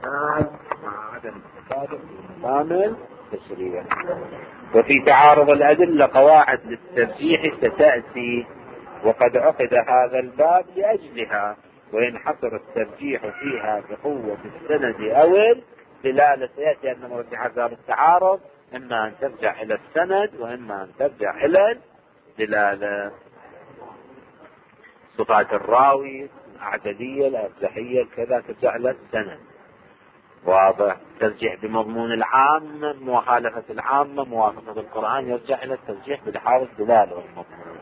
الاستثناء مع عدم الاستفادة في مقام التشريع. وفي تعارض الأدلة قواعد للترجيح ستأتي، وقد عقد هذا الباب لأجلها، وينحصر الترجيح فيها بقوة السند أو الدلالة. سيأتي أن مرجحات باب التعارض إما أن ترجع إلى السند وإما أن ترجع إلى الدلالة. صفات الراوي الأعددية الأرجحية كذا ترجع إلى السند، واضح. ترجيح بمضمون العام، مخالفة العامة، موافقة القرآن، يرجع إلى الترجيح بحال الدلالة والمضمون.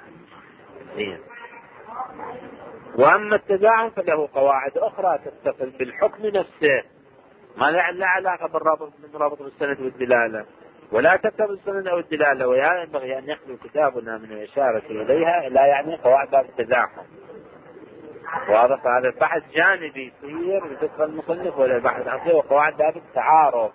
وأما التزاحم فله قواعد أخرى تتصل بالحكم نفسه، ما لا علاقة بالرابط بالسند والدلالة، ولا تكتب السند أو الدلالة، وينبغي أن يخلو كتابنا من الإشارة إليها، لا يعني قواعد باب التزاحم. واضح. هذا البحث جانبي يصير بفقه المصنف، ولا البحث الأصلي وقواعد باب التعارض.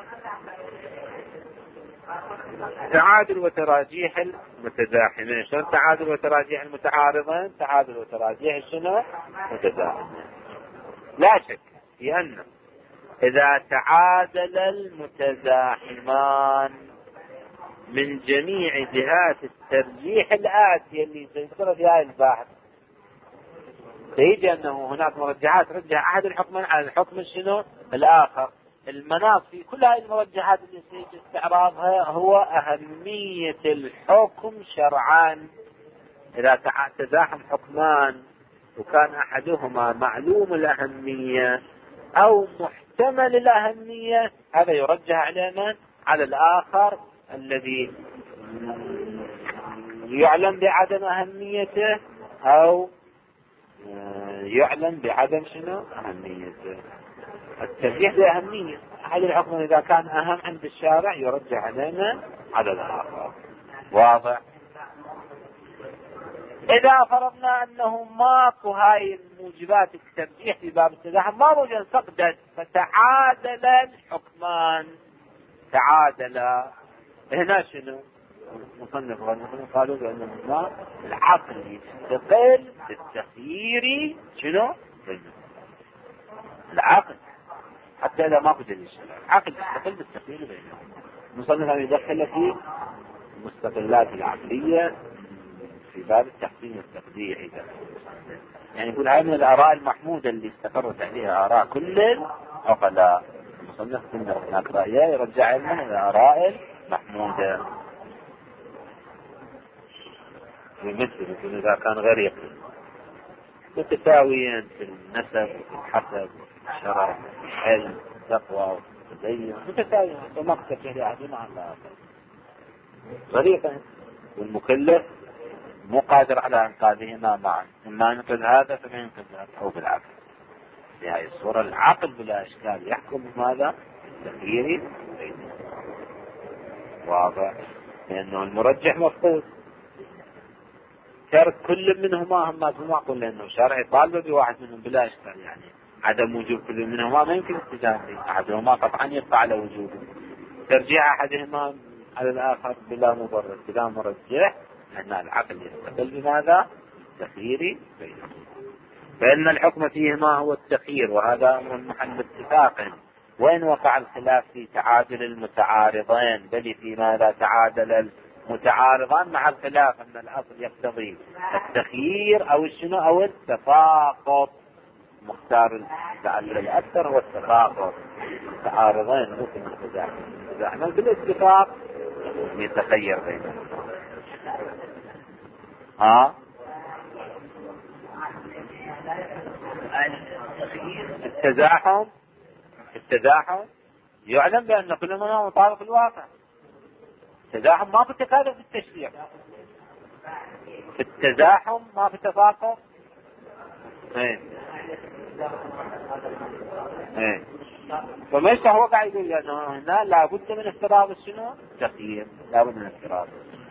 تعادل وتراجيح المتزاحمين. شنو تعادل وتراجيح المتعارضين؟ تعادل وتراجيح شنو؟ متزاحمين. لا شك في أن إذا تعادل المتزاحمان من جميع جهات الترجيح الآتية اللي سيذكرها في هذا البحث، سيجي أنه هناك مرجحات رجح أحد الحكمين على الحكم شنو الآخر. المناط في كل هذه المرجحات اللي سيجي استعراضها هو أهمية الحكم شرعان. إذا تزاحم حكمان وكان أحدهما معلوم الأهمية أو محتمل الأهمية، هذا يرجح علينا على الآخر الذي يعلم بعدم أهميته أو يعلم بعدم شنو أهميته. الترجيح بأهمية أحد الحكم إذا كان أهم عند الشارع يرجح علينا على الآخر. واضح. إذا فرضنا أنه ماكو هاي الموجبات الترجيح في باب التزاحم، ما موجود، فقدت، فتعادل الحكمان. تعادل هنا شنو مصنف قالوا بأن العقل يستقل بالتخيير شنو العقل، حتى إذا ما قدر الشرع العقل يستقل بالتخيير بينهم. المصنف يدخل في المستقلات العقلية في باب التحسين والتقدير، يعني يقول هذه من الآراء المحمودة اللي استقرت عليها آراء كل العقلاء. المصنف كنا هناك رأيه يرجع لنا الآراء المحمودة، مثل إذا كان غير يقين متساويا في النسب وفي الحسب وفي الشرف وفي العلم والتقوى والتدين، متساويا وما اختلف أحدهما عن الآخر. غريبا والمكلف مو قادر على انقاذهما معا، اما ينقذ هذا فما ينقذ هذا او بالعكس. في هذه الصورة العقل بلا اشكال يحكم بماذا؟ التخيير. واضح. لانه المرجح مفقود، ترك كل منهما هم ما معقول، لانه شرع طالب بواحد منهم بلا اشكال، يعني عدم وجوب كل منهما ما يمكن التزام به، احدهما قطعا يبقى على وجوده، ترجيع احدهما على الاخر بلا مبرر بلا مرجح، لأن العقل يستقل بماذا؟ التخيير بينهم. فإن الحكم فيهما هو التخيير، وهذا أمر محل اتفاق، وإن وقع الخلاف في تعادل المتعارضين، بل في ماذا تعادل المتعارضان مع الخلاف أن الأصل يقتضي التخيير أو الشنو أو التفاقض. مختار الأكثر هو التفاقض. التعارضين ممكن يتزاحم بالاتفاق يتخير بينهم. التزاحم يعلم بأن كل منهم مطابق الواقع. التزاحم ما في تكالف في التشريع، في التزاحم ما في تفاقم. فما هو قاعد يقول انه هنا لابد من افتراض شنو؟ تخيير، لابد من افتراض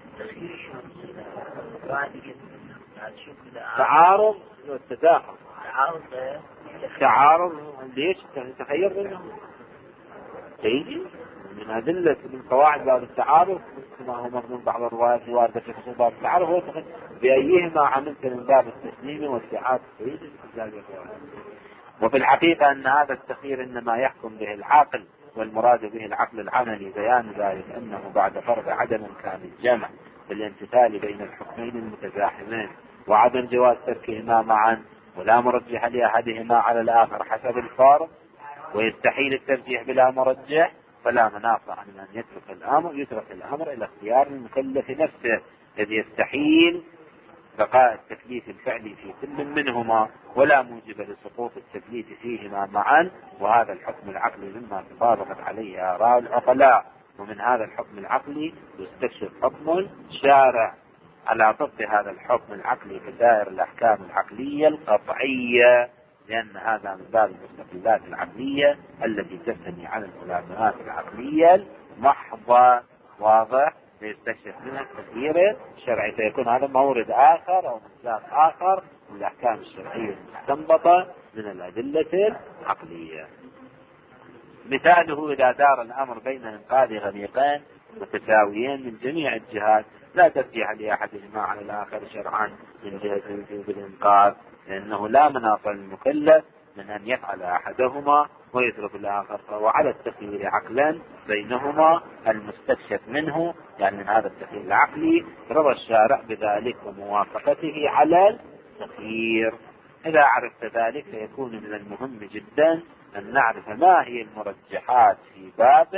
تعارض والتزاحم. تعارض ليش؟ تخير بينهم تيجي من أدلة من قواعد باب التعارض كما هو مضمون بعض الروايات الواردة في خصوص باب التعارض، هو بأيهما عملت من باب التسليم والسعاد تريد. وفي الحقيقة أن هذا التخيير إنما يحكم به العاقل، والمراد به العقل العملي. بيان ذلك أنه بعد فرض عدم إمكان الجمع بالامتثال بين الحكمين المتزاحمين، وعدم جواز تركهما معا، ولا مرجح لأحدهما على الآخر حسب الفرض، ويستحيل الترجيح بلا مرجح، فلا مناص عن أن يترك الأمر إلى اختيار المكلف نفسه، إذ يستحيل بقاء التكليف الفعلي في كل منهما، ولا موجب لسقوط التكليف فيهما معا. وهذا الحكم العقلي مما تطابقت عليه آراء العقلاء، ومن هذا الحكم العقلي يستكشف حكم الشارع على ضد هذا الحكم العقلي كسائر الأحكام العقلية القطعية، لأن هذا من باب المستقلات العقلية التي تبتني على الملازمات العقلية المحضة. واضح؟ يستكشف منها التغيير الشرعي، فيكون هذا مورد آخر أو مصداق آخر من الأحكام الشرعية المستنبطة من الأدلة العقلية. مثاله إذا دار الأمر بين إنقاذ غريقين متساويين من جميع الجهات، لا ترجيح لأحدهما على الآخر شرعا من جهة وجوب الإنقاذ، لأنه لا مناص للمكلف من أن يفعل أحدهما ويترك الآخر، فهو على التخيير عقلا بينهما المستكشف منه، يعني من هذا التخيير العقلي رضى الشارع بذلك وموافقته على التخيير. إذا عرفت ذلك فيكون من المهم جدا أن نعرف ما هي المرجحات في باب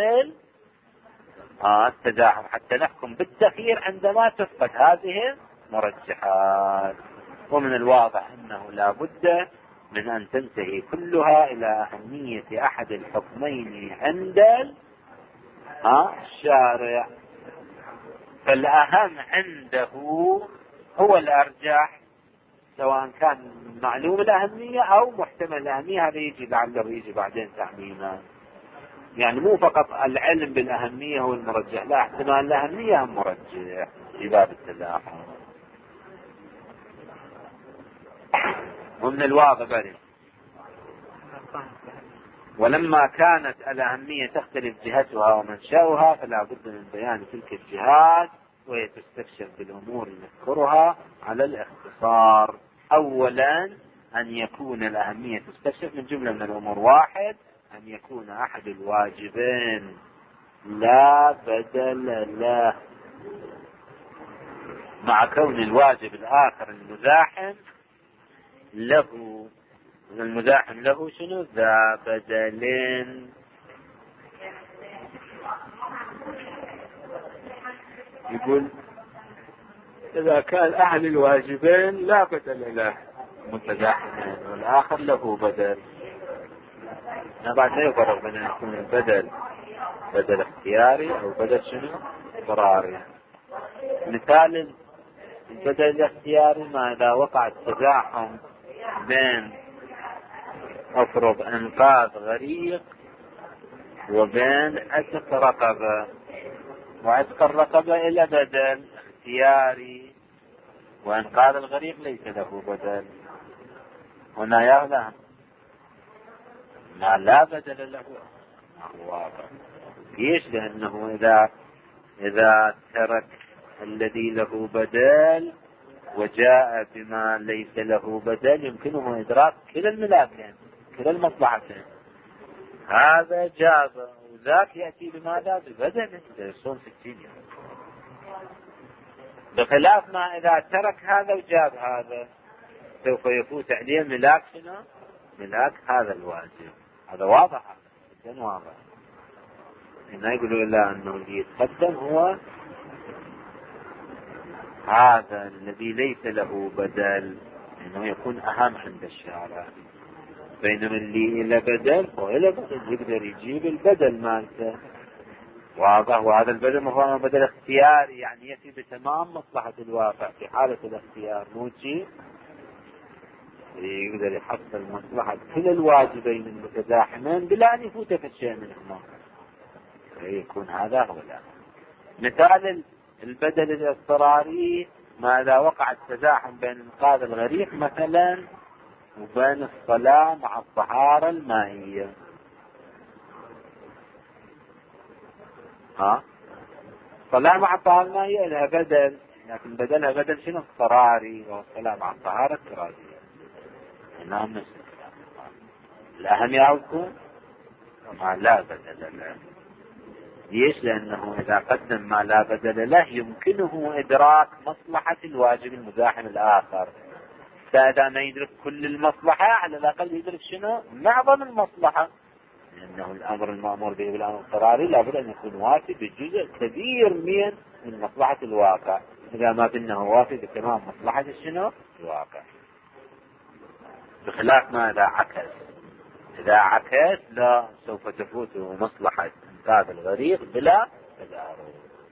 التزاحم حتى نحكم بالتخيير عندما تفقد هذه المرجحات. ومن الواضح أنه لا بد من أن تنتهي كلها إلى أهمية أحد الحكمين عند الشارع، فالأهم عنده هو الأرجح، سواء كان معلوم الأهمية أو محتمل الأهمية. هذا يجي لعله يجي بعدين تعميما، يعني مو فقط العلم بالأهمية هو المرجح، لا، احتمال الأهمية هم مرجح في باب التزاحم. ومن الواضح بل ولما كانت الأهمية تختلف جهتها ومنشأها فلا بد من بيان تلك الجهات، وهي تستكشف بالأمور نذكرها على الاختصار. أولا أن يكون الأهمية تستكشف من جملة من الأمور: واحد، أن يكون أحد الواجبين لا بدل له، مع كون الواجب الآخر المزاحم له شنو؟ ذا بدل. يقول إذا كان أحد الواجبين لا بدل له متزاحمين والآخر له بدل، بعد لا يفرق بين أن يكون البدل بدل اختياري أو بدل شنو؟ اضطراري. مثال البدل الاختياري: ما إذا وقع التزاحم بين أفرض إنقاذ غريق وبين عتق رقبة، وعتق الرقبة إلى بدل اختياري، وإنقاذ الغريق ليس له بدل، هنا يعلم ما لا بدل له. واضح؟ ليش؟ لأنه إذا ترك الذي له بدل وجاء بما ليس له بدل يمكنه إدراك كلا الملاكين كلا المصلحتين، هذا جاب وذاك يأتي بماذا؟ ببدل يصون 60 يوم، بخلاف ما إذا ترك هذا وجاب هذا سوف يفوت عليه ملاك شنو؟ ملاك هذا الواجب. هذا واضح، هذا جدا واضح. هنا يقولوا إلا أنه اللي يتقدم هو هذا الذي ليس له بدل، إنه يكون أهم عند الشارع، بينما اللي إلى بدل هو إلى بدل يقدر يجيب البدل مالته. واضح؟ وهذا البدل مفهوم بدل اختياري، يعني يأتي بتمام مصلحة الواقع في حالة الاختيار، موجي يقدر يحصل مصلحة كل الواجبين المتزاحمين بلا أن يفوت في الشيء منهما، يكون هذا هو الأمر. مثال البدل الاضطراري: ما إذا وقع التزاحم بين إنقاذ الغريق مثلا وبين الصلاة مع الطهارة المائية. الصلاة مع الطهارة المائية لها بدل، لكن بدلها بدل شنو؟ اضطراري، والصلاة مع الطهارة اضطرارية. نعم. الأهم يكون ما لا بدل له. ليش؟ لأنه إذا قدم ما لا بدل له يمكنه إدراك مصلحة الواجب المزاحم الآخر، فإذا ما يدرك كل المصلحة على الأقل يدرك شنو؟ معظم المصلحة، لأنه الأمر المأمور به بالأمر الاضطراري لابد أن يكون وافي بجزء كبير من مصلحة الواقع، إذا ما كنه وافي بتمام مصلحة شنو؟ الواقع، بخلاف ما إذا عكس. إذا عكس لا سوف تفوته مصلحة إنقاذ الغريق بلا تدارك،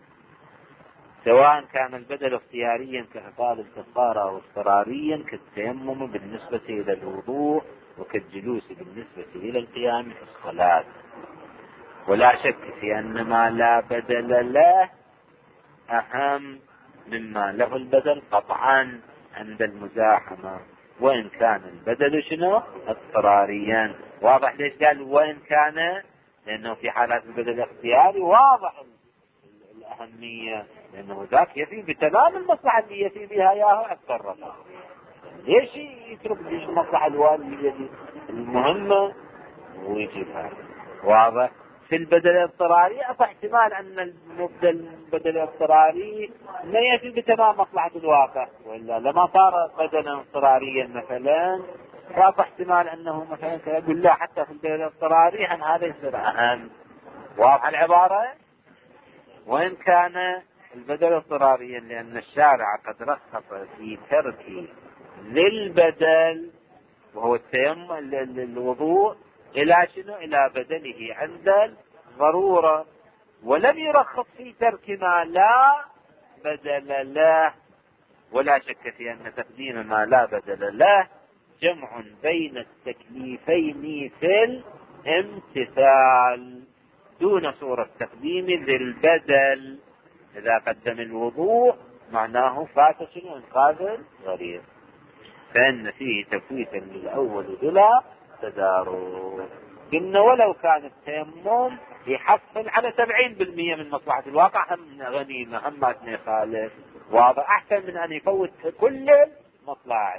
سواء كان البدل اختياريا كإعطاء الكفارة أو اضطراريا كالتيمم بالنسبة إلى الوضوء وكالجلوس بالنسبة إلى القيام في الصلاة. ولا شك في أن ما لا بدل له أهم مما له البدل قطعا عند المزاحمة، وإن كان البدل شنو؟ اضطراريا. واضح ليش قال وإن كان؟ لأنه في حالات البدل الاختياري واضح الأهمية، لأنه ذاك يفي بتمام المصلحة اللي يفي بها إياه أكثر. ليش يترك المصلحة الوالية المهمة ويجيبها؟ واضح. في البدل الاضطراري أصح احتمال أن البدل الاضطراري لا يفي بتمام مصلحة الواقع، وإلا لما صار بدلا اضطراريا مثلا، فأصح احتمال أنه مثلا يقول لا حتى في البدل الاضطراري عن هذا يصير أهم. واضح العبارة؟ وإن كان البدل اضطراريا لأن الشارع قد رخص في ترك للبدل وهو التيمم الوضوء إلى شنو؟ إلى بدله عند الضرورة، ولم يرخص في ترك ما لا بدل له. ولا شك في أن تقديم ما لا بدل له جمع بين التكليفين في الامتثال دون صورة تقديم ذي البدل. إذا قدم الوضوء معناه فات شنو؟ إنقاذ الغريق، فإن فيه تفويتا للأول بلا تدارك. إن ولو كان التيمم يحصل على 70% من مصلحة الواقع، هم غنيمة، هم ما يخالف، واضح، أحسن من أن يفوت كل المصلحة.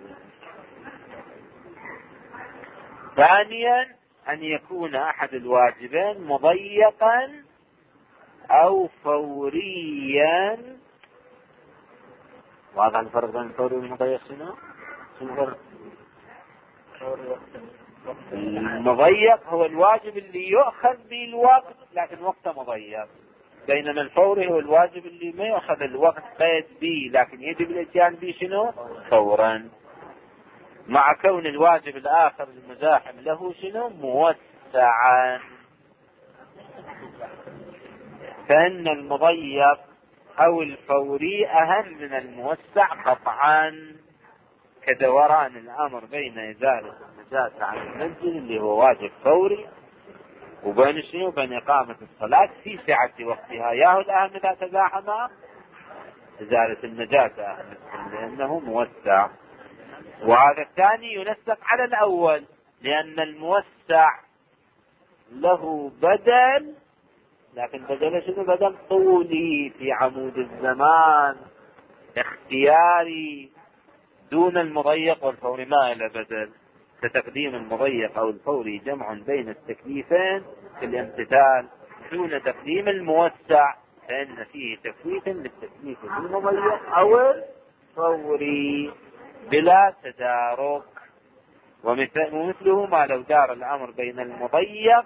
ثانيا أن يكون أحد الواجبين مضيقا أو فوريا. واضح الفرق بين الفوري والمضيق شنو؟ الفرق؟ المضيق هو الواجب اللي يؤخذ بالوقت لكن وقته مضيق، بينما الفوري هو الواجب اللي ما يؤخذ الوقت قيد به لكن يجب الاتيان به شنو؟ فورا، مع كون الواجب الآخر المزاحم له شنو؟ موسعا. فإن المضيق أو الفوري أهم من الموسع قطعا، كدوران الأمر بين إزالة النجاسة عن المسجد اللي هو واجب فوري، وبين شنو؟ بين إقامة الصلاة في سعة وقتها. ياهو الأهم إذا تزاحم إزالة النجاسة أهم لأنه موسع. وهذا الثاني ينسق على الأول لأن الموسع له بدل، لكن بدل شنو؟ بدل طولي في عمود الزمان اختياري، دون المضيق والفوري ما له بدل. كتقديم المضيق أو الفوري جمع بين التكليفين في الامتثال دون تقديم الموسع، فإن فيه تفويت للتكليف المضيق أو الفوري بلا تدارك. ومثله ما لو دار الأمر بين المضيق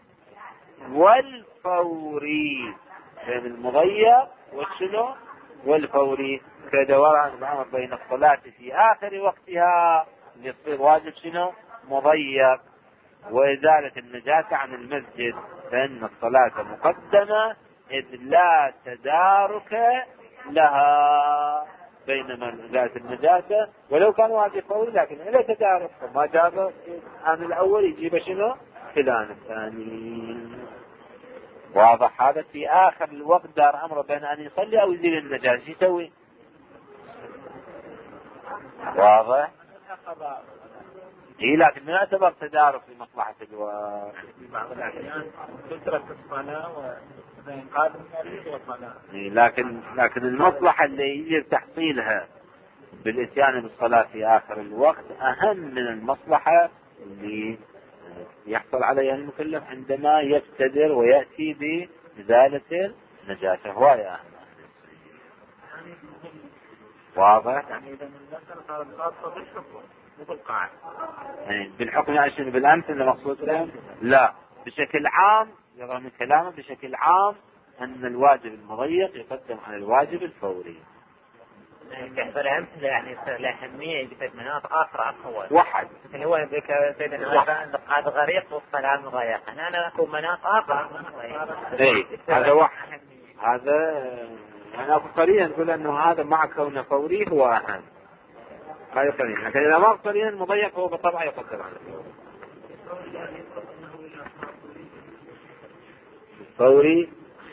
والفوري، بين المضيق والشنو؟ والفوري، كدوران الأمر بين الصلاة في آخر وقتها يصير واجب شنو؟ مضيق، وإزالة النجاسة عن المسجد، فإن الصلاة مقدمة إذ لا تدارك لها، بينما إزالة النجاسة ولو كان واجب فوري لكن إلى تدارك، فما جاب عن الأول يجيب شنو؟ فلان الثاني. واضح هذا؟ في آخر الوقت دار أمر بين أن يصلي أو يزيل النجاسة يسوي. واضح؟ إيه، لكن ما يعتبر تدارك في مصلحة الوقت. في بعض الأحيان تترك الصلاة وإنقاذ الصلاة. إيه، لكن المصلحة اللي يجب تحصيلها بالإتيان بالصلاة في آخر الوقت أهم من المصلحة اللي يحصل عليها المكلف عندما يبتدر ويأتي بإزالة النجاسة. هو يا واضح؟ يعني إذا المسألة صارت خاصة بالحكم مو بالقاعدة. يعني بالحكم عشان بالأمس اللي مقصود لا، بشكل عام يرى من كلامه بشكل عام أن الواجب المضيق يقدم على الواجب الفوري. يحصل أمثلة يعني يصير له أهمية يجي مناطق آخر أقوى. واحد. مثل هو سيدنا قاد غريق والصلاة مضيق. أنا أكون مناطق آخر. إيه هذا واحد. هذا أنا قريبا نقول أنه هذا مع كونه فوري هو أهم. هذا قريبا. لكن إذا ما قريبا مضيق هو بالطبع يقدم على الفوري.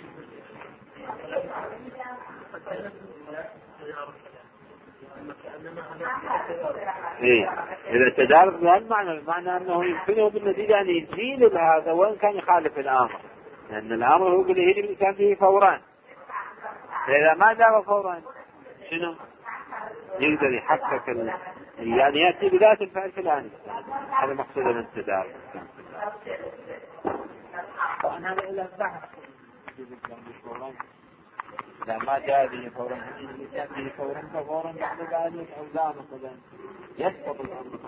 إيه إذا تدارك بهالمعنى أنه يمكنه بالنتيجة أن يزيل هذا وإن كان يخالف الأمر، لأن الأمر هو اللي يجب الإنسان به فورا. فإذا ما دار فورا شنو؟ يقدر يحقق يعني يأتي بذات الفعل في الآن. هذا مقصود من التدارك. وأنا هذا إلا بحث إذا ما جاء به فورا الإنسان به فورا ففورا بعد ذلك أو لا مثلا يسقط الأمر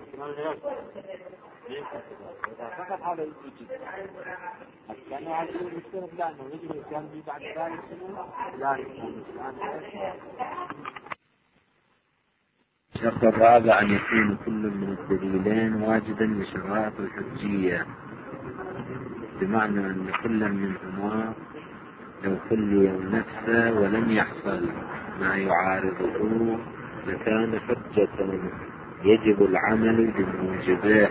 إذا فقط هذا الوجود لأنه هذا المشكلة لأنه يجب الإنسان به بعد ذلك لا الشرط الرابع أن يكون كل من الدليلين واجدا لشرائط الحجية، بمعنى أن كل منهما لو خلي نفسه ولم يحصل ما يعارضه لكان حجة يجب العمل بموجبه،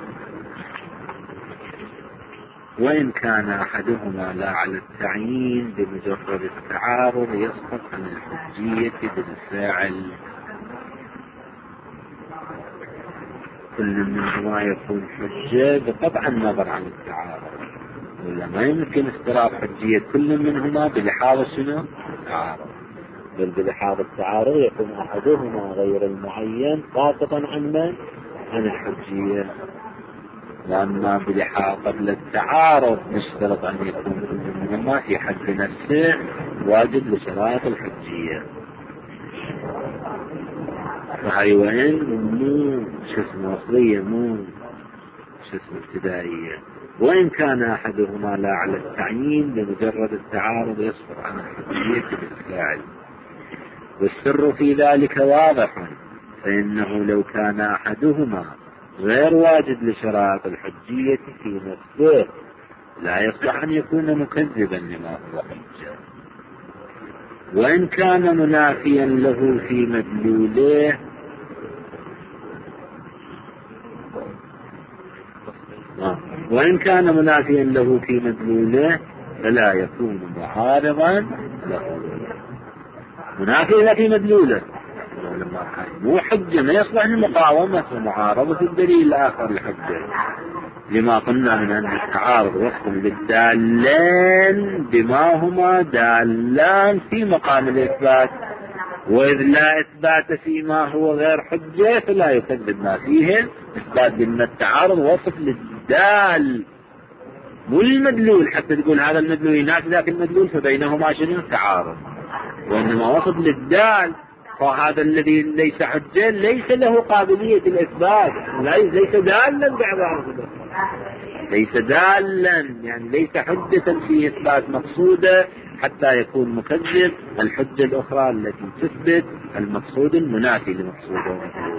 وإن كان أحدهما لا على التعيين بمجرد التعارض يسقط عن الحجية بالفعل. كل منهما يكون حجة بقطع النظر عن التعارض، ولا ما يمكن استراف حجية كل منهما بلحاظ شنو؟ التعارض، بل بلحاظ التعارض يكون أحدهما غير المعين ساقطا عن من؟ عن الحجية. وأما بلحاظ قبل التعارض نشترط أن يكون كل منهما في حد نفسه واجب لشرائط الحجية. فهي وين مو شو اسمه أصلية مو شو اسمه ابتدائية. وإن كان أحدهما لا على التعيين بمجرد التعارض يسقط عن الحجية بالفعل. والسر في ذلك واضح، فإنه لو كان أحدهما غير واجد لشرائط الحجية في نفسه لا يصلح أن يكون مكذبا لما هو حجة، وإن كان منافيا له في مدلوله فلا يكون معارضا له. منافي له في مدلوله مو حجة، ما يصلح لمقاومة ومعارضة الدليل الآخر الحجة، لما قلنا من أن التعارض وصف للدالين بما هما دالان في مقام الإثبات، وإذ لا إثبات فيما هو غير حجة فلا يكذب ما فيه إثبات، بأن التعارض وصف للدال مو المدلول حتى تقول هذا المدلول ينافي ذاك المدلول فبينهما شنو تعارض، وإنما وصف للدال. فهذا الذي ليس حجة ليس له قابلية الإثبات، ليس دالا بعبارة، ليس دالا يعني ليس حجة في إثبات مقصودة حتى يكون مكذب الحجة الأخرى التي تثبت المقصود المنافي لمقصوده.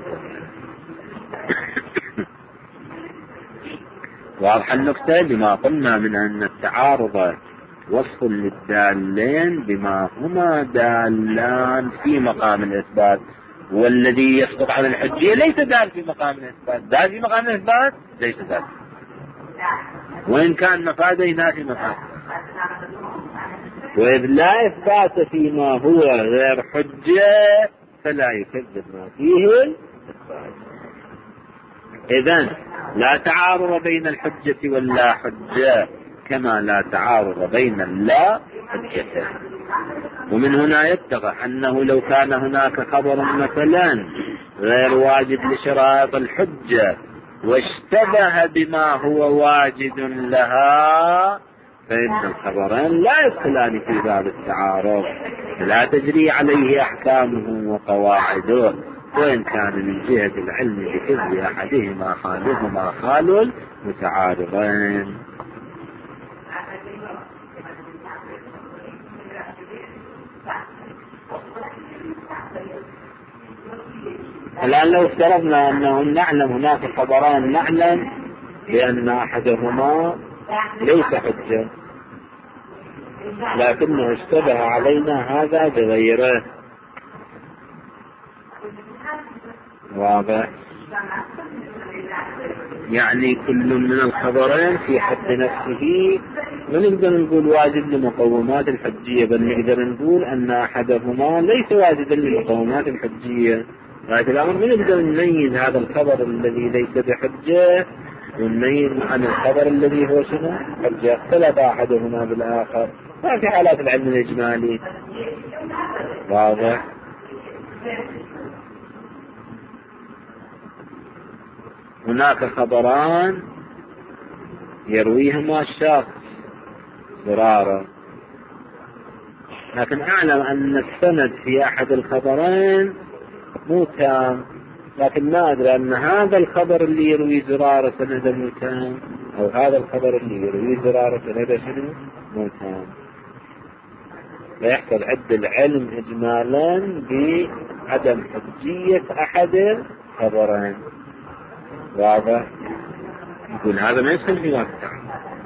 واضح النقطة لما قلنا من أن التعارض وصف للدالين بما هما دالان في مقام الإثبات، والذي يسقط على الحجية ليس دال في مقام الإثبات، دال في مقام الإثبات ليس دال، وإن كان مفاده ينافي مفاده. وإذ لا إثبات فيما هو غير حجة فلا يكذب ما فيه الإثبات. إذن لا تعارض بين الحجة واللا حجة كما لا تعارض بين اللا حجة. ومن هنا يتضح أنه لو كان هناك خبر مثلا غير واجب لشرائط الحجة واشتبه بما هو واجد لها فإن الخبرين لا يدخلان في باب التعارض، لا تجري عليه أحكامه وقواعده، وإن كان من جهة العلم بكذب أحدهما خالهما خال متعارضين. الآن لو افترضنا أنه نعلم هناك خبران، نعلم بأن أحدهما ليس حجة لكنه اشتبه علينا هذا بغيره، واضح؟ يعني كل من الخبرين في حد نفسه ما نقدر نقول واجد لمقومات الحجية، بل نقدر نقول أن أحدهما ليس واجدا لمقومات الحجية. غاية الأمر ما نقدر نميز هذا الخبر الذي ليس بحجة ونميز عن الخبر الذي هو شنو حجة، اختلف أحدهما بالآخر. ما في حالات العلم الإجمالي، واضح؟ هناك خبران يرويهما الشخص ضرارا، لكن أعلم أن السند في أحد الخبرين مو تام، لكن ما أدري أن هذا الخبر اللي يروي زرارة سنده مو تام، أو هذا الخبر اللي يروي زرارة سنده شنو مو تام. فيحصل عد العلم إجمالا بعدم حجية أحد الخبرين، واضح؟ يقول هذا ما يدخل في باب التعارض،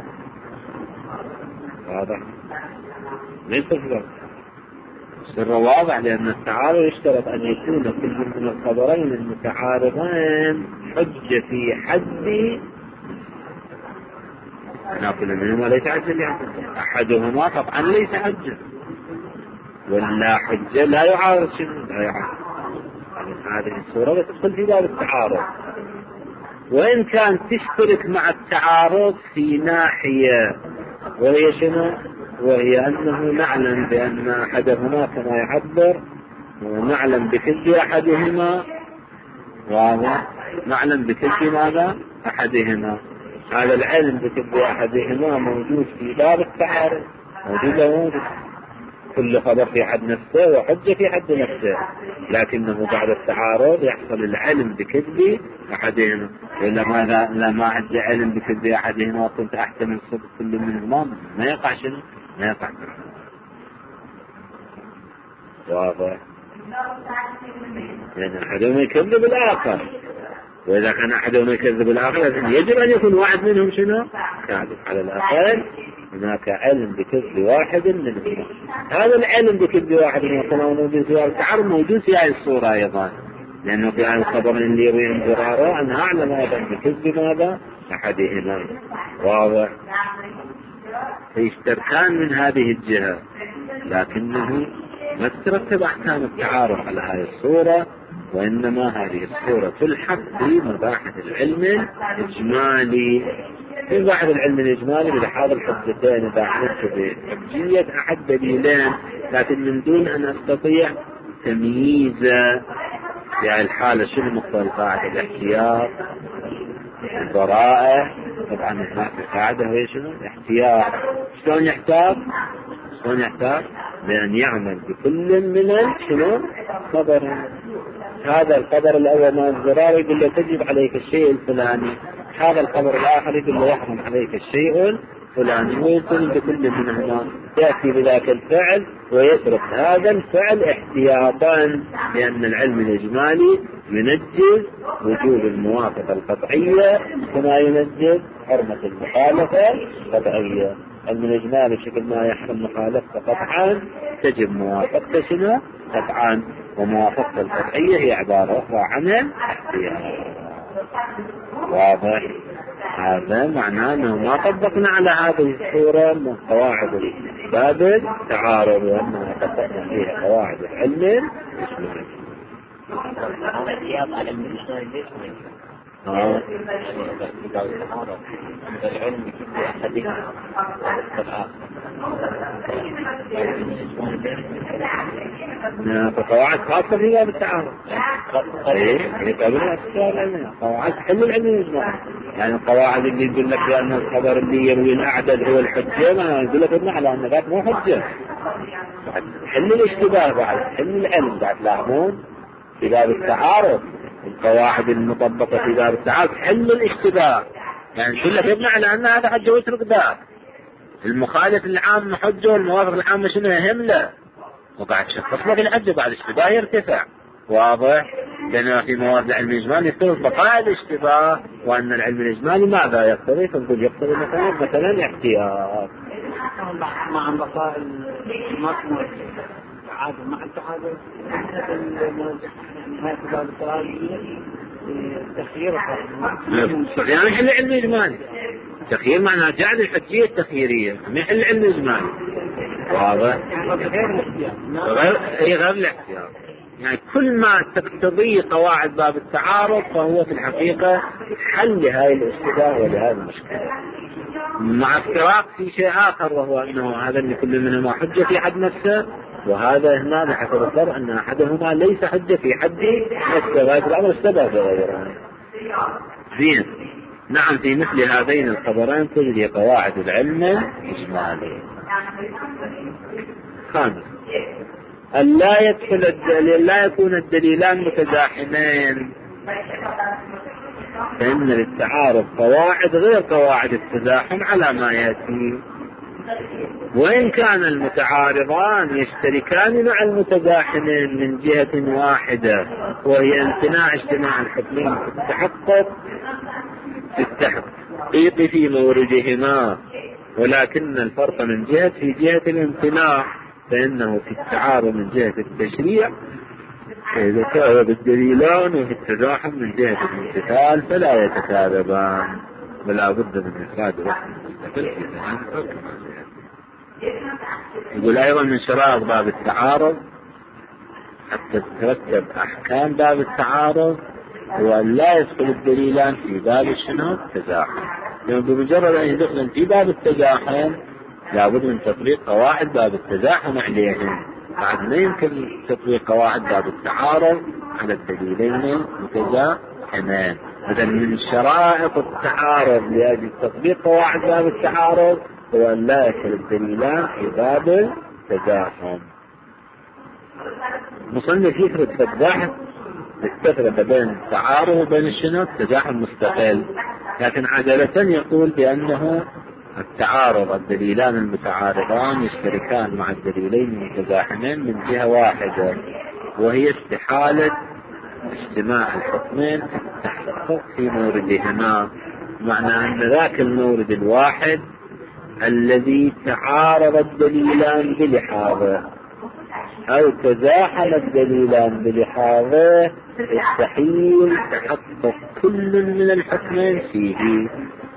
واضح؟ ما يدخل في باب السر واضح، لأن التعارض يشترط أن يكون كل من الخبرين المتعارضين حجة في حد كل منهما ليس حجة لأحد، أحدهما طبعا ليس حجة، ولا حجة لا يعارض شنو لا يعارض. هذه الصورة تدخل في باب التعارض، وإن كان تشترك مع التعارض في ناحية، وهي شنو؟ وهي أنه نعلم بأن أحدهما كما يعبر ونعلم بكذب أحدهما، واضح؟ نعلم بكذب ماذا؟ أحدهما. هذا العلم بكذب أحدهما موجود في باب التعارض، موجود كل خبر في حد نفسه وحجة في حد نفسه، لكنه بعد التعارض يحصل العلم بكذب أحدهما. وإلا ماذا؟ لا ما عندي علم بكذب أحدهما وكنت أحتمل صدق كل منهما، ما يقع شنو؟ ما يقع تعارض، واضح؟ لأن أحدهما يكذب الآخر، وإذا كان أحدهما يكذب الآخر يجب أن يكون واحد منهم شنو؟ كاذب. على الأقل هناك علم بكذب واحد منهم. هذا العلم بكذب واحد منهم كما موجود في التعارض موجود في هذه الصورة أيضا، لأنه في هذا الخبر اللي يرويه ضراره أن أعلم أيضا بكذب ماذا؟ أحدهما، واضح؟ فيشتركان من هذه الجهة، لكنه ما تترتب أحكام التعارض على هذه الصورة، وإنما هذه الصورة تلحق بمباحث العلم الإجمالي. في مباحث العلم الإجمالي بلحاظ الحجتين إذا حدثت بحجية أحد دليلين، لكن من دون أن أستطيع تمييز في الحالة شنو مقتضى قاعدة الاحتياط البراءة. طبعا هناك قاعدة هي شنو؟ الاحتياط. شلون يحتاط؟ شلون يحتاط؟ بأن يعمل بكل من شنو؟ خبر. هذا الخبر الأول من الزرار يقول له تجب عليك الشيء الفلاني، هذا الخبر الآخر يقول له يحرم عليك الشيء الفلاني، ويلتزم بكل منهما، يأتي بذاك الفعل ويترك هذا الفعل احتياطا، لأن العلم الإجمالي ينجز وجوب الموافقة القطعية كما ينجز حرمة المخالفة القطعية. علم الإجمالي بشكل ما يحرم مخالفة قطعا تجب موافقة شنو؟ قطعا. وموافقة القطعية هي عبارة أخرى عنها احتياط، واضح؟ هذا معناه أنه ما طبقنا على هذه الصورة من قواعد باب التعارض، وأننا طبقنا فيها قواعد العلم الإجمالي. فقواعد خاصة في باب التعارض، قبل الاستدلال العلمي قواعد حل العلم الإجمالي. يعني القواعد اللي يقول لك بأن الخبر اللي يروي الأعدد هو الحجة، ما يقول لك ابن على أن ذاك مو حجة. حل الاشتباه بعد، حل العلم بعد لاحظون في باب التعارض، القواعد المطبقة في باب التعارض حل الاشتباه. يعني يقول لك ابن على أن هذا حجة واترك ذاك، المخالف العام حجة والموافق العام شنو يهمله، وقعد شخص لك الحجة بعد اشتباه يرتفع. واضح؟ لأن في مواد العلم الإجمالي يفترض بقاء الاشتباه، وأن العلم الإجمالي ماذا يقتضي؟ فنقول يقتضي مثلا احتياط مع بقاء المصنع عادة مع التعادل نهاية باب التخيير. يعني حل العلم الإجمالي التخيير معناه جعل الحجية التخييرية، ما يحل العلم الإجمالي. واضح؟ غير الاحتياط. يعني كل ما تقتضي قواعد باب التعارض فهو في الحقيقة حل لهذه الاشتباه ولهذه المشكلة، مع افتراق في شيء آخر، وهو أنه هذا اللي كل منهما حجة في حد نفسه، وهذا هنا بحسب الفرق أن أحدهما ليس حجة في حد نفسه، غاية الأمر اشتبه بغيره. زين. نعم، في مثل هذين الخبرين تجري قواعد العلم الإجمالي. خامس، أن لا يكون الدليلان متزاحمين، فإن للتعارض قواعد غير قواعد التزاحم على ما يأتي. وإن كان المتعارضان يشتركان مع المتزاحمين من جهة واحدة، وهي امتناع اجتماع الحكمين في التحقيق في موردهما، ولكن الفرق من في جهة الامتناع، فإنه في التعارض من جهة التشريع إذا كان بالدليلان، وفي التزاحم من جهة الامتثال فلا يتكاذبان، ولا بد من إفراد وقت مستقل في بيان الفرق. يقول أيضا من شرائط باب التعارض حتى تترتب أحكام باب التعارض هو أن لا يدخل الدليلان في باب التزاحم، لأنه بمجرد أن يدخل في باب التزاحم لابد من تطبيق قواعد باب التزاحم عليهم، بعد ما يمكن تطبيق قواعد باب التعارض على الدليلين متزاحمين. إذا من شرائط التعارض لأجل تطبيق قواعد باب التعارض هو أن لا يدخل الدليلان في باب التزاحم. مصنف يفرد في البحث التفرقة بين التعارض وبين التزاحم مستقل، لكن عجلة يقول بأنه التعارض الدليلان المتعارضان يشتركان مع الدليلين المتزاحمين من جهة واحدة، وهي استحالة اجتماع الحكمين في التحقق في موردهما، معنى أن ذاك المورد الواحد الذي تعارض الدليلان بلحاظه أو تزاحم الدليلان بلحاظه يستحيل تحقق كل من الحكمين فيه،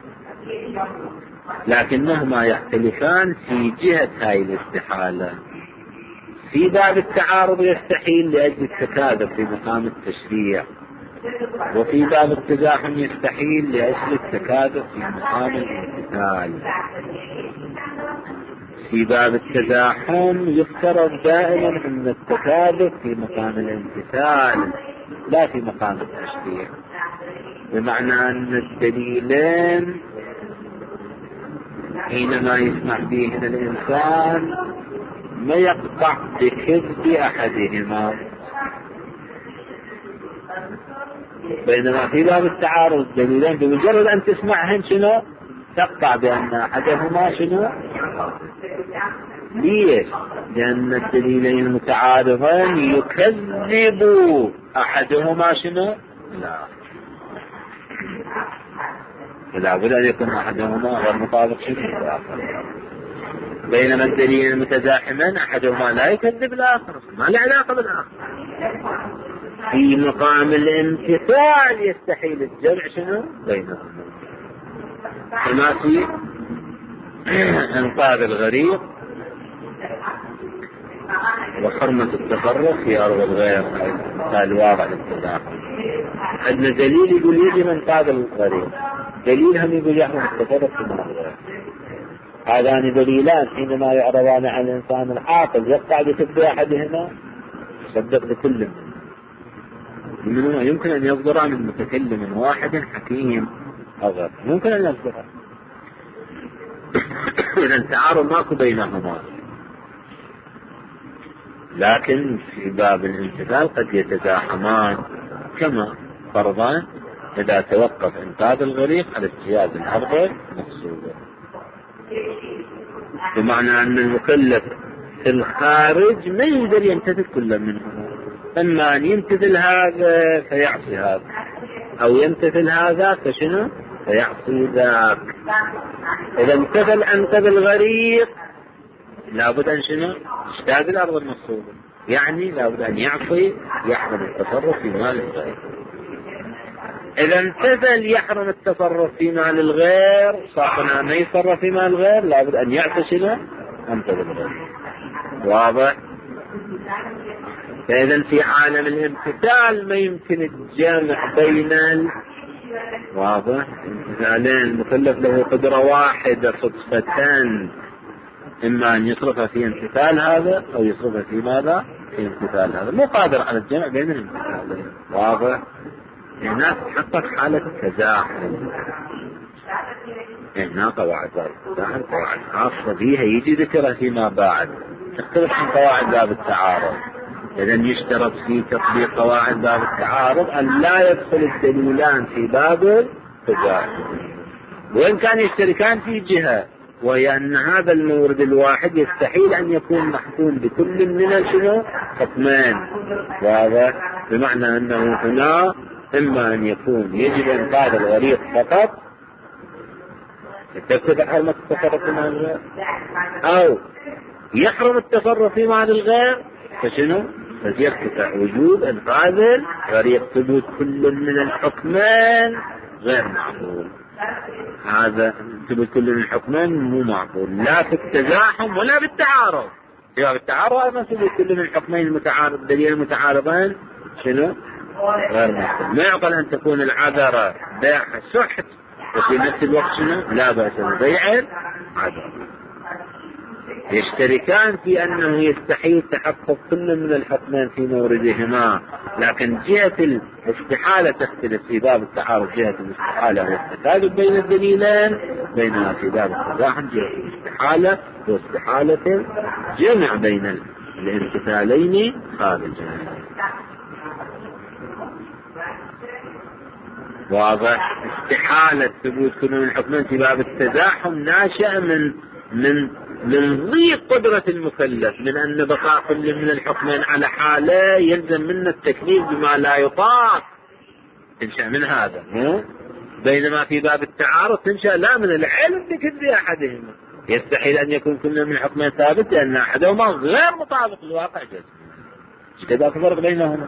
لكنهما يختلفان في جهة هاي الاستحالة. في باب التعارض يستحيل لأجل التكاذب في مقام التشريع، وفي باب التزاحم يستحيل لأجل التكاذب في مقام الامتثال. في باب التزاحم يفترض دائما أن التكاذب في مقام الامتثال لا في مقام التشريع، بمعنى أن الدليلين حينما يسمع فيهن الإنسان ما يقطع بكذب أحدهما، بينما في باب التعارض الدليلين بمجرد أن تسمعهن شنو تقطع بأن أحدهما شنو. ليش؟ لأن الدليلين المتعارضين يكذب أحدهما شنو لا بد أن يكون أحدهما غير مطابق شنو الآخر، بينما الدليل المتزاحمين أحدهما لا يكذب الآخر، ما له علاقة بالآخر. في مقام الامتثال يستحيل الجمع شنو بينهما، كما في انقاذ الغريق وحرمة التفرق في أرض الغير، مثال واضح للتداخل. عندنا دليل يقول يجب انقاذ الغريق، دليل هم يقول يحرم التفرق في أرض الغير. هذان دليلان حينما يعرضان عن الإنسان العاقل يقطع بكذب أحدهما يصدق بكل منه. يمكن أن يصدر من متكلم واحد حكيم أغر، ممكن أن يصدر. إذا التعارض ماكو بينهما، لكن في باب الامتثال قد يتزاحمان، كما فرضان إذا توقف إنقاذ الغريق على اجتياز الأرض مقصودا، بمعنى أن المكلف في الخارج ما يقدر يمتثل كل منهما، إما أن يمتثل هذا فيعصي هذا، أو يمتثل هذا فشنو فيعصي ذاك. إذا امتثل أنقذ الغريق لابد أن شنو اجتاز الأرض المقصودة، يعني لابد أن يعصي، يحرم التصرف في مال الغير. إذا امتثل يحرم التصرف في مال الغير، صاحبنا ما يتصرف في مال الغير لابد أن يعصي شنو أنقذ الغير. واضح؟ فإذا في عالم الامتثال ما يمكن الجمع بين واضح امتثالين، المكلف له قدرة واحدة صدفتان، إما أن يصرفها في امتثال هذا أو يصرفها في ماذا في امتثال هذا، مو قادر على الجمع بين الامتثالين. واضح؟ هنا تحقق حالة تزاحم، هنا قواعد التزاحم قواعد خاصة بها يجي ذكرها فيما بعد، تختلف عن قواعد باب التعارض. إذا يشترط في تطبيق قواعد باب التعارض أن لا يدخل الدليلان في باب التزاحم، وإن كان يشتركان في جهة، وهي أن هذا المورد الواحد يستحيل أن يكون محكوم بكل من شنو حكمان. واضح؟ بمعنى أنه هنا إما أن يكون يجب إنقاذ الغريق فقط تكتب حرمة التصرف في مال الغير، أو يحرم التصرف في مال الغير فشنو فيرتفع وجوب إنقاذ الغريق. ثبوت كل من الحكمان غير معقول، هذا ثبوت كل من الحكمان مو معقول، لا في التزاحم ولا بالتعارض. في التعارض أيضا ثبوت كل من الحكمين المتعارض دليل المتعارضين شنو غير معقول. ما يعقل أن تكون العذرة بيع سحت وفي نفس الوقت شنو لا بأس ببيع العذرة. يشتركان في أنه يستحيل تحقق كل من الحكمين في موردهما، لكن جهة الاستحالة تختلف في باب التعارض. جهة الاستحالة هو التكاذب بين الدليلين، بينما في باب التزاحم جهة الاستحالة هو استحالة جمع بين الامتثالين خارجا. واضح؟ استحالة ثبوت كل من الحكمين في باب التزاحم ناشئة من ضيق قدرة المكلف، من أن بقاء كل من الحكمين على حالة يلزم منا التكليف بما لا يطاق، تنشأ من هذا. بينما في باب التعارض تنشأ لا من العلم بكل أحدهما، يستحيل أن يكون كل من الحكمين ثابت لأن أحدهما غير مطابق للواقع جزء. كذا فرق بينهما.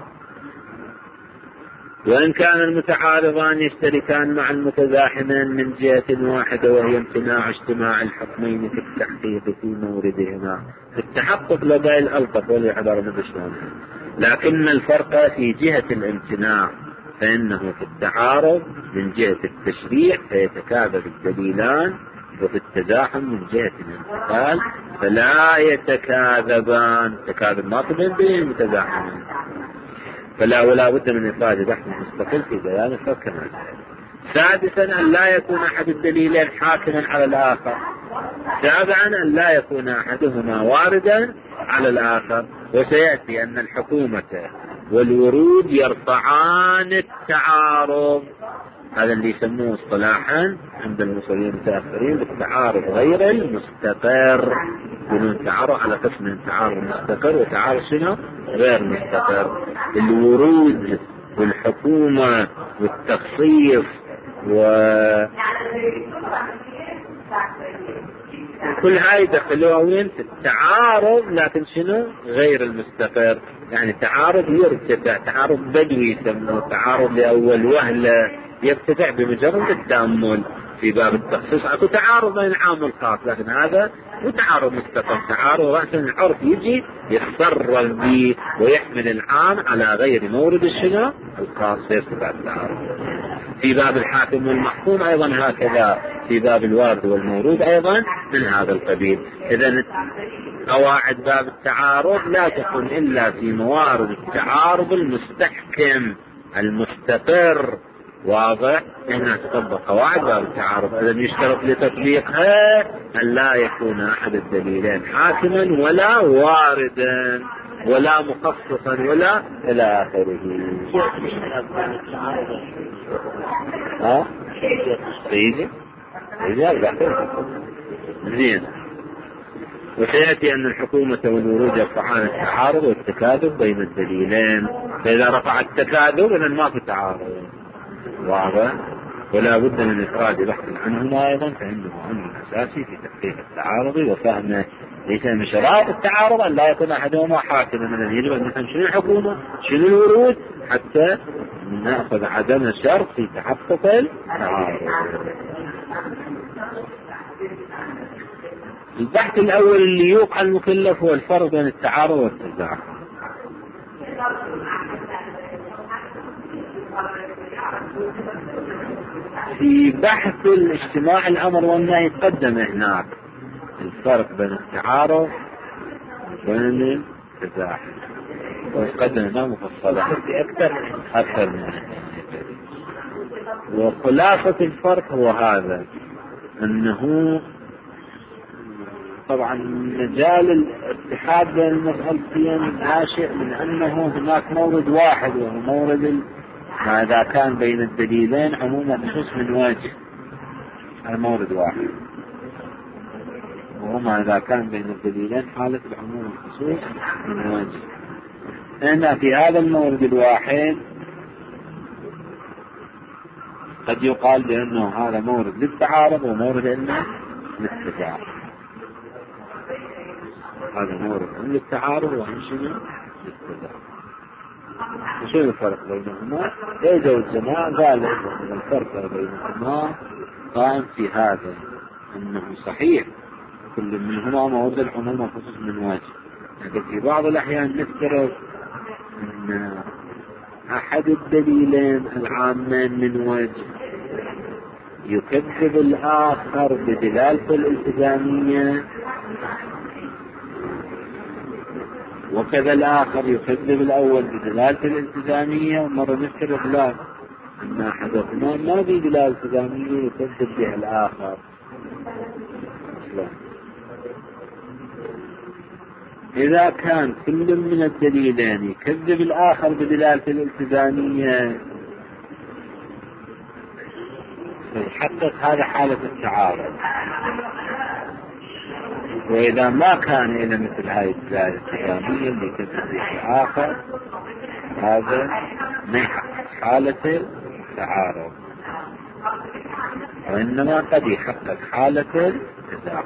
وإن كان المتعارضان يشتركان مع المتزاحمين من جهة واحدة، وهي امتناع اجتماع الحكمين في التحقيق في موردهما. في التحقق لدى الألطف والإحضار مدشون، لكن الفرق في جهة الامتناع، فإنه في التعارض من جهة التشريع فيتكاذب الدليلان، وفي التزاحم من جهة الامتثال فلا يتكاذبان. تكاذب ما تبين بين المتزاحمين، فلا ولا بد من إخراج بحث مستقل في بيان الفرق كما. سادسا أن لا يكون أحد الدليلين حاكما على الآخر. سابعا أن لا يكون أحدهما واردا على الآخر. وسيأتي أن الحكومة والورود يرفعان التعارض، هذا اللي يسموه اصطلاحا عند المصريين المتأخرين بالتعارض غير المستقر. يقولون تعارض على قسم تعارض مستقر وتعارض شنو غير مستقر. الورود والحكومة والتخصيص كل هاي دخلوها وين في التعارض، لكن شنو غير المستقر. يعني تعارض يرتفع، تعارض بدوي يسموه، تعارض لأول وهلة يرتفع بمجرد التأمل. في باب التخصيص اكو تعارض بين العام والخاص، لكن هذا مو تعارض مستقر، تعارض رأسا العرف يجي يتصرف به ويحمل العام على غير مورد الشنو الخاص يرتفع التعارض. في باب الحاكم والمحكوم أيضا هكذا، في باب الوارد والمورود أيضا من هذا القبيل. إذن قواعد باب التعارض لا تكون إلا في موارد التعارض المستحكم المستقر واضح هنا تطبق قواعد باب التعارض. إذا يشترط لتطبيقها أن لا يكون أحد الدليلين حاكما ولا واردا ولا مخصصا ولا إلى آخره. زين. وسيأتي أن الحكومة والورود يرفعان التعارض والتكاذب بين الدليلين، فإذا رفع التكاذب إذن ما في تعارض واضح، ولا بد من إفراد بحث عنهما أيضا، فإنه أمر أساسي في تحقيق التعارض وفهمه. ليس من شرائط التعارض أن لا يكون أحدهما حاكما، من يجب أن نفهم شنو الحكومة شنو الورود حتى نأخذ عدم الشرط في تحقق التعارض. البحث الأول اللي يوقع المكلف هو الفرق بين التعارض والتزاحم. في بحث الاجتماع الأمر والنهي قدم هناك الفرق بين التعارض وبين التزاحم، وقدم هنا مفصلة أكثر من وخلاصة الفرق هو هذا، أنه طبعا مجال الاتحاد بين المسألتين ناشئ من أنه هناك مورد واحد، وهو مورد ما إذا كان بين الدليلين عموما خصوص من وجه، المورد واحد، وهو ما إذا كان بين الدليلين حالة العموم والخصوص من وجه. هنا في هذا المورد الواحد قد يقال بأنه هذا مورد للتعارض ومورد للتزاحم. هذا مورد للتعارض وشنو للتزاحم. وشنو الفرق بينهما؟ إذا الجماعة قال أن الفرق بينهما قائم في هذا، أنه صحيح كل منهما مورد العموم والخصوص من وجه، لكن في بعض الأحيان نفترض أن أحد الدليلين العامين من وجه يكذب الآخر بدلالة الالتزامية، وكذا الآخر يكذب الأول بدلالة الالتزامية، ومرة نفترض لا أن أحدهما ما بدلالة الالتزامية يكذب بها الآخر. إذا كان كل من الدليلين يكذب الآخر بدلالة الالتزامية يحقق هذا حالة التعارض، وإذا ما كان إلى مثل هذه الدلالة الالتزامية اللي يكذب بها الآخر هذا ما يحقق حالة التعارض، وإنما قد يحقق حالة التزاحم.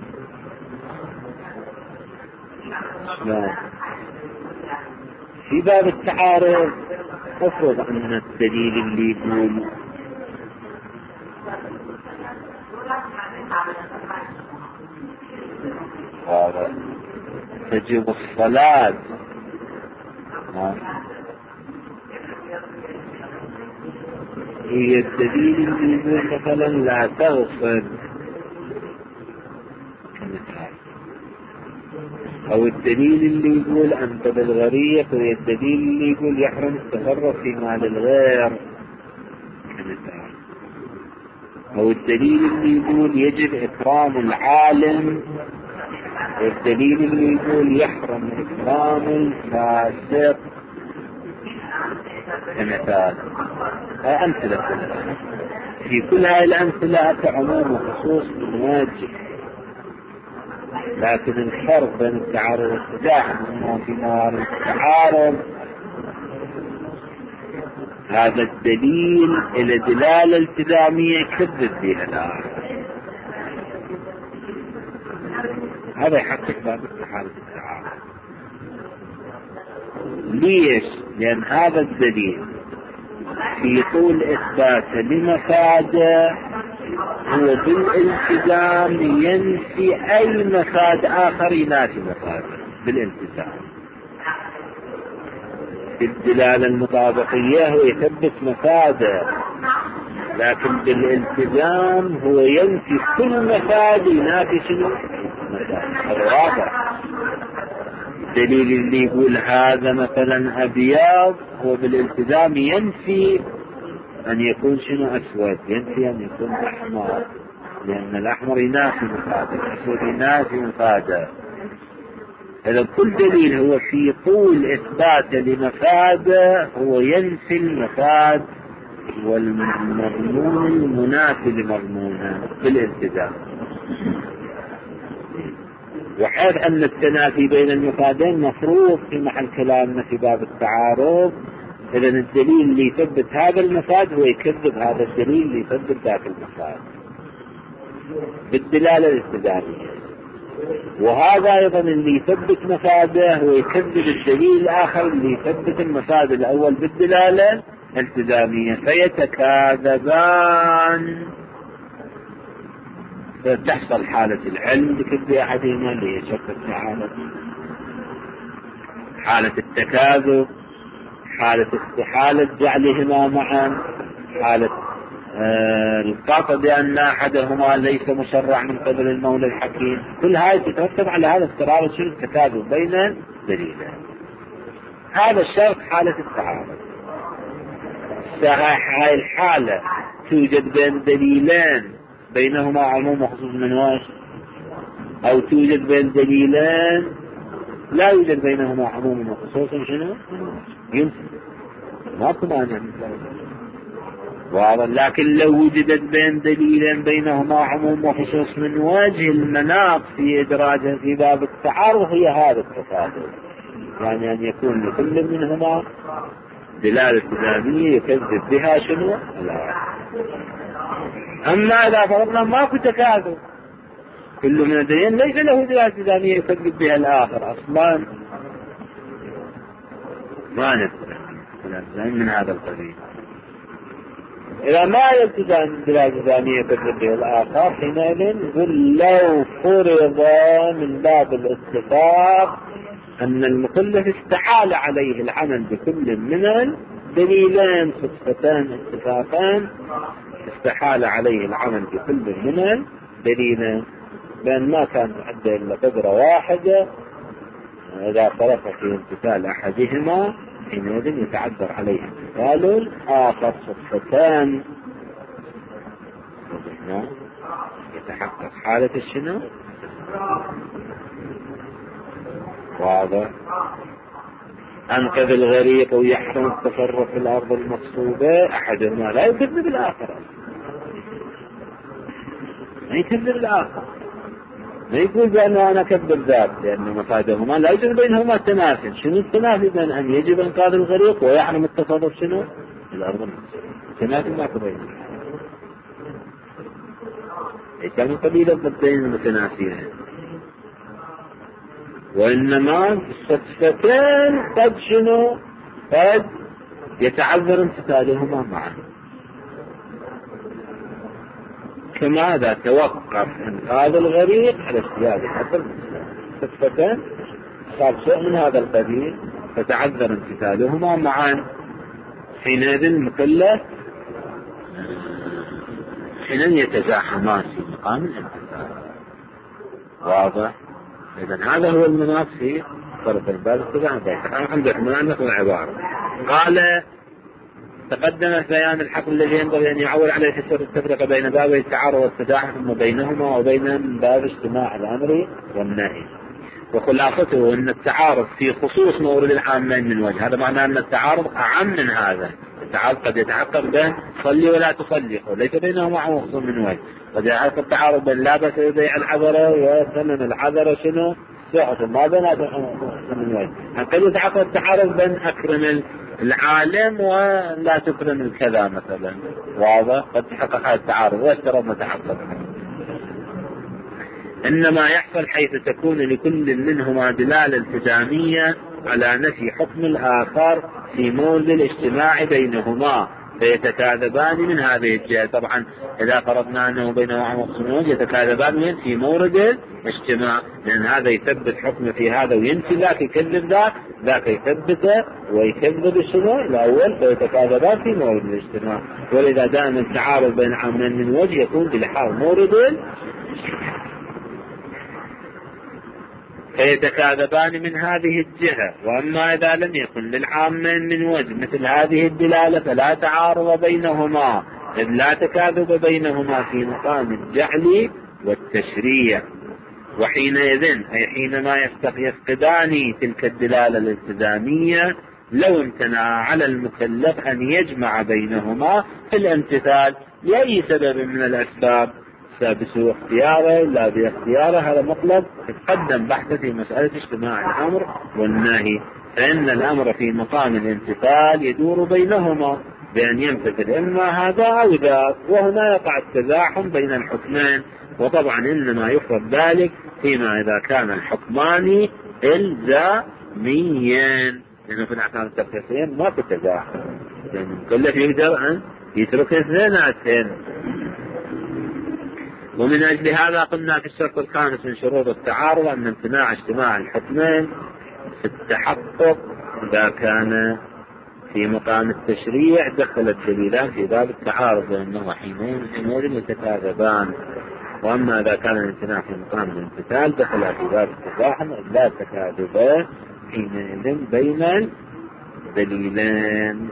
في باب التعارض افرض ان الدليل اللي يقول تجب الصلاة هي الدليل اللي يقول مثلا لا تغسل، أو الدليل اللي يقول أنت بالغريق، هي الدليل اللي يقول يحرم التصرف في مال الغير، أو الدليل اللي يقول يجب إكرام العالم، والدليل اللي يقول يحرم إكرام الفاسق كمثال. أمثلة كلها، في كل هذه الأمثلة أتى عموم وخصوص من واجب، لكن الفرق بين التعارض والتزاحم أنه في موارد التعارض هذا الدليل إلى دلالة التزامية كذب بها الآخر، هذا يحقق باب حالة التعارض. ليش؟ لأن هذا الدليل في طول إثباته لمفاده هو بالالتزام ينفي أي مفاد آخر ينافي مفاده بالالتزام. بالدلالة المطابقية هو يثبت مفاده، لكن بالالتزام هو ينفي كل مفاد ينافي شنو مفاد. هذا واضح. الدليل اللي يقول هذا مثلا أبيض هو بالالتزام ينفي أن يكون شنو أسود، ينفي أن يكون أحمر، لأن الأحمر ينافي مفاده، الأسود ينافي مفاده. إذا كل دليل هو في طول إثباته لمفاده هو ينفي المفاد والمضمون المنافي لمضمونه بالالتزام. وحيث أن التنافي بين المفادين مفروض في محل كلامنا في باب التعارض، إذا الدليل اللي يثبت هذا المفاد هو يكذب هذا الدليل اللي يثبت ذاك المفاد بالدلالة الالتزامية، وهذا أيضا اللي يثبت مفاده هو يكذب الدليل الآخر اللي يثبت المفاد الأول بالدلالة الالتزامية، فيتكاذبان، فتحصل حالة العلم بكذب أحدهما اللي هي شك التعارض، حالة التكاذب، حالة استحالة جعلهما معا، حالة القطع بأن أحدهما ليس مشرع من قبل المولى الحكيم. كل هذه تترتب على هذا اضطرار شنو التكاذب بين دليلين. هذا الشرط حالة التعارض. هاي الحالة توجد بين دليلين بينهما عموم وخصوص من وجه، أو توجد بين دليلين لا يوجد بينهما عموم وخصوص شنو يمكن ماكو مانع واضح. لكن لو وجدت بين دليلين بينهما عموم وخصوص من وجه، المناط في إدراجها في باب التعارض هي هذا التفاضل، يعني أن يكون لكل منهما دلالة التزامية يكذب بها شنو الآخر. أما إذا فرضنا ماكو تكاذب، كل من الدليلين ليس له دلالة التزامية يكذب بها الآخر أصلا، ما نفسه من هذا القبيل. إذا ما يلتزم دلالة التزامية يكذب به الآخر، حينئذ نقول لو فرض من باب الاتفاق أن المكلف استحال عليه العمل بكل من الدليلين صدفتان اتفاقان، استحال عليه العمل بكل من الدليلين، بأن ما كان عنده إلا قدرة واحدة، إذا صرف في امتثال أحدهما حينئذ يتعذر عليه امتثال الآخر صدفتان، يتحقق حالة الشنو واضح. أنقذ الغريق ويحرم التصرف في الأرض المقصودة، أحدهما لا يكذب الآخر، ما يكذب الآخر، ما يقول بأنه أنا كذب ذات، لأن مفادهما لا يوجد بينهما تنافي. شنو التنافي بين أن يجب إنقاذ الغريق ويحرم التصرف شنو في الأرض المقصودة؟ تنافي ماكو بينهما، كانوا قبيلة ضدين متنافيين، وإنما الصدفتين قد شنو قد يتعذر امتثالهما معا. كما إذا توقف إنقاذ الغريق على اجتهاد الحصر صدفتين صار شيء من هذا القبيل فتعذر امتثالهما معا، حينئذ المكلف حين يتزاحمان في مقام الامتثال واضح. إذن هذا هو المناط في طرف الباب التزاحم. الحمد لله نقل العبارة. قال تقدم بيان الحق الذي ينبغي أن يعول عليه في سر التفرقة بين باب التعارض والتزاحم ثم بينهما وبين باب اجتماع الأمر والنهي، وخلاصته أن التعارض في خصوص مورد العامين من وجه، هذا معناه أن التعارض أعم من هذا. التعارض قد يتحقق بين صلي ولا تصلي وليس بينهما خصوص من وجه، قد يتحقق التعارض بين لا بأس ببيع العذرة وثمن العذرة شنو صحة ما بينهما من وجه، قد يتحقق التعارض بين أكرم العالم ولا تكرم الكذا مثلا واضح، قد تحقق هذا التعارض وافترضنا تحقق. إنما يحصل حيث تكون لكل منهما دلالة التزامية على نفي حكم الآخر في مورد الاجتماع بينهما فيتكاذبان من هذه الجهة. طبعا إذا فرضنا أنه بينهما مقصود يتكاذبان في مورد الاجتماع، لأن هذا يثبت حكم في هذا وينفي ذاك، يكذب ذاك يثبته ويكذب الشنو الأول، فيتكاذبان في مورد الاجتماع. ولذا دائما التعارض بين عامين من وجه يكون بلحاظ مورد. فيتكاذبان من هذه الجهة. وأما إذا لم يكن للعامين من وجه مثل هذه الدلالة فلا تعارض بينهما، إذ لا تكاذب بينهما في مقام الجعل والتشريع. وحينئذ أي حينما يفقدان تلك الدلالة الالتزامية لو امتنع على المكلف أن يجمع بينهما في الامتثال لأي سبب من الأسباب، بسوء اختياره لا باختياره، هذا مطلب تقدم بحثه في مسألة اجتماع الأمر والنهي. فإن الأمر في مقام الامتثال يدور بينهما بأن يمتثل إما هذا أو ذاك، وهنا يقع التزاحم بين الحكمين. وطبعا إنما يفرض ذلك فيما إذا كان الحكمان إلزاميين، لأنه في الأحكام التخصيصيين ما في تزاحم، لأن المكلف يقدر أن يترك اثنيناتين. ومن أجل هذا قلنا في الشرط الخامس من شروط التعارض أن امتناع اجتماع الحكمين في التحقق إذا كان في مقام التشريع دخل الدليلان في باب التعارض، لأنه حينئذ يتكاذبان. وأما إذا كان الامتناع في مقام الامتثال دخل في باب التزاحم لا تكاذبان حينئذ بين الدليلين.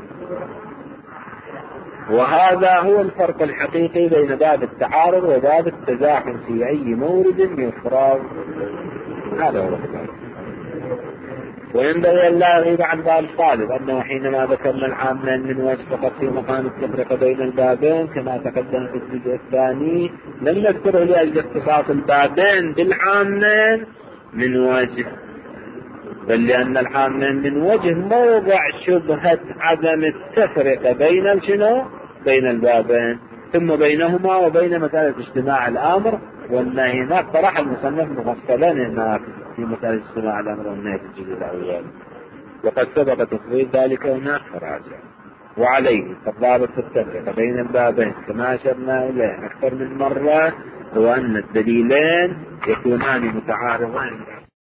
وهذا هو الفرق الحقيقي بين باب التعارض وباب التزاحم في أي مورد يفرض. هذا هو الفرق. وينبغي أن لا يغيب عن باب الطالب أنه حينما ذكرنا العامين من وجه فقط في مقام التفرقة بين البابين كما تقدم في الجزء الثاني لم نذكره لأجل اختصاص البابين بالعامين من وجه، بل لأن العامين من وجه موضع شبهة عدم التفرقة بين البابين، ثم بينهما وبين مسألة اجتماع الأمر والنهي. هناك طرح المصنف مفصلا هناك في مسألة اجتماع الأمر والنهي في الجزء الأول، وقد سبق تفصيل ذلك هناك فراجع. وعليه فالضابط في التفرقة بين البابين كما أشرنا إليه أكثر من مرة هو أن الدليلين يكونان متعارضين